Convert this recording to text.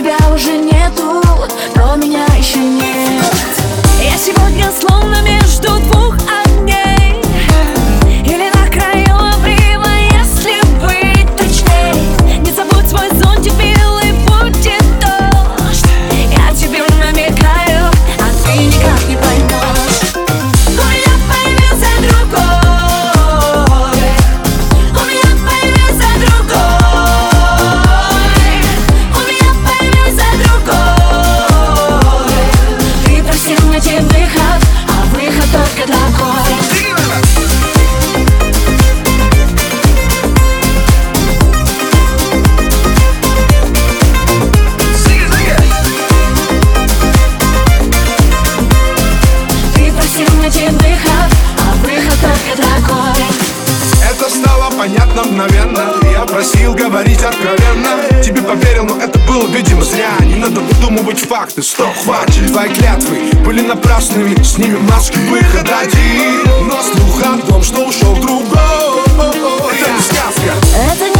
тебя уже нету, но меня еще нет. Я сегодня словно между двух огней, или на краю обрыва, если быть точней. Не забудь свой зонтик белый, будет дождь. Я тебе намекаю, а ты никак не поймешь. У меня появился другой, у меня появился другой, у меня появился другой. Ты просил найти выход, а выход только такой. Это стало понятно мгновенно. Я просил говорить откровенно. Тебе поверил, но это было, видимо, зря. Не надо выдумывать факты, стоп, хватит. Твои клятвы были напрасными, снимем маски, выход один. Но слух о том, что ушел другой, это не сказка. Это